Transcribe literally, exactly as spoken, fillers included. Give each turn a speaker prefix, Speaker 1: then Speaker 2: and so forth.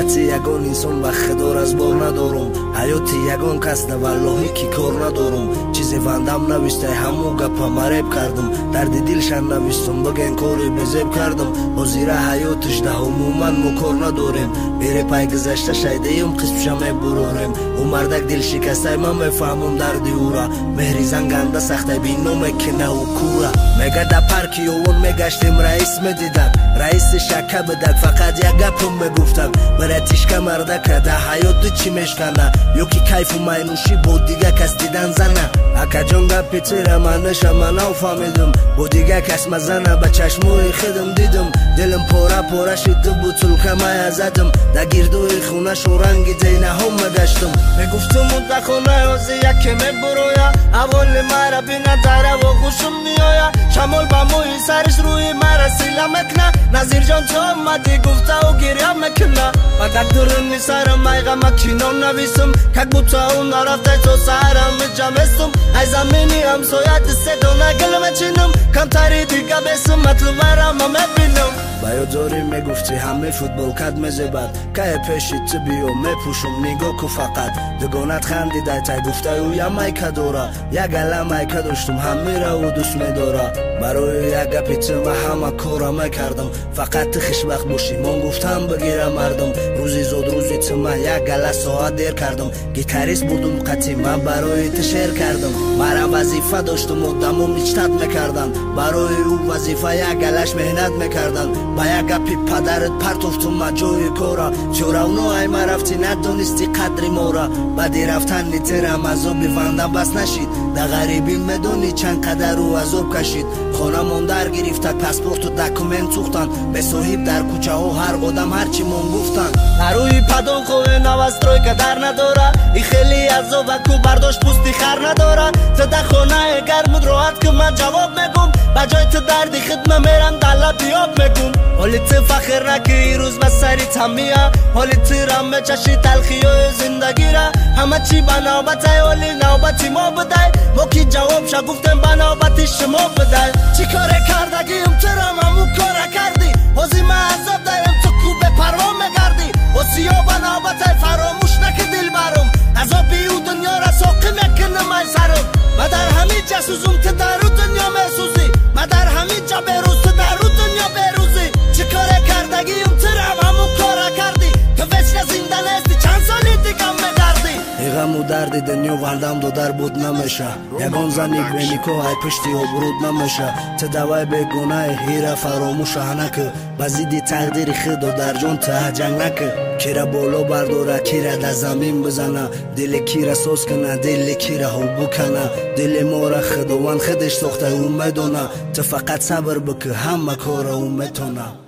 Speaker 1: حالتی یگان انسان و خدار از بار ندارم حیاتی یگان کس نه والله کی کار ندارم چیزی وندم نوشته همو گپا مریب کردم درد دلشان نوشتم بگن کاری بزیب کردم با زیرا حیاتش ده عمومن مکار نداریم بره پای گذشته شایدیم قسم شمه بروریم او مردک دل شکسته من میفهمم دردی او را مهری زنگنده سخته بینم کنه و کورا میگه در پارکی اون میگشتیم رئیس میدیدم رئیس شکه بدک فقط یک گپم میگفتم برای تیشکه مردکه ده حیات چی میشکنه یکی کیف و مینوشی بود دیگه کس دیدن زنه اکا جان گپی تیره من نشه من او فهمیدم بود دیگه کس مزنه به چشموی خودم دیدم دلم پاره پاره شد بوتل که مای زدم در گردوی خونه شو رنگی دینه هم مگشتم میگفتم مده خونه یازی یکی میبرویا اول مرا بینه داره و خوشم میایا شمال با موی سرش روی مرا سیلا مکنه نظیر جان تو آمدی گفته و گریه مکنه و دک درونی سرم میگه مکینم نویسم که بوتا اون نرفته تو سرم جمستم ای زمینی هم سویت سدونه گلمه چینم کم تری دیگه بسم مطلب ورم هم بینم باید داری میگفتی همه فوتبال کد میزبد که پیشی تو بیو میپوشم نگاه که فقط دگانت خندی دایتای گفته او یا مایکه داره یک گله مایکه داشتم همه را و دوست میداره برای یک گپی تو من همه کارا میکردم فقط تو خوشبخت باشی من گفتم بگیرم مردم روزی زود روزی تو من یک گله ساعت دیر کردم گیتاریست بودم قطعی من برای تو شعر کردم مرا وظیفه داشتم و دمم اجتهاد میکردن برای او وظیفه یک گلش مهنت میکردن با یک گپی پدرت پرت افتم مجوی کورا چورا اونو ای ما رفتی ندونستی قدری مورا بعدی رفتن نیترم عذاب وندم بس نشید در غریبی میدونی چند قدر رو عذاب کشید خانه من در گرفته پاسپورت و دکومنت سوختن به صاحب در کوچه ها هر قدم هرچی من گفتن روی پدون خوی نوستروی که در نداره ای خیلی عذاب و کو برداشت پوستی خر نداره تو در خانه گرم راحت که من جواب میگم بجای تو دردی خدمه میرم دل بیاب میگم حالی تو فخر نکی ای روز به سری تمیه حالی تو رم چشی تلخی و زندگی را همه چی بنابت های حالی نوبتی ما بدای ما کی جواب شا گفتم بنابتی شما بدای چی کاره کردگیم تو رم همو کاره کردی حوزی من عذاب دایم تو کو به پروا مگردی حوزی ها بنابت های فراموش نکی دل برم عذابی او دنیا را ساقی مکنه من سرم ما در همین جا سوزم تو در رو دنیا محسوزی ما در همین جا بروز تو در رو دنیا بروزی چی کاره کردگیم تو رم همو کاره کردی تو وچن زنده نستی چند سالی دیگم مگردی ایغم و دردی دنیا وندم دو در بود نمیشه یگان زنی بینیکو های پشتی و برود نمیشه تو دوای بگونه هیره فراموش هنکه بزیدی تقدیر خود و در جون ته جنگ نکه کیره بالا برداره کیره در زمین بزنه دل کیره سوز کنه دل کیره هو بکنه دل ماره خدوان خودش ساخته او میدونه تو فقط صبر بکه همه کار او میتونه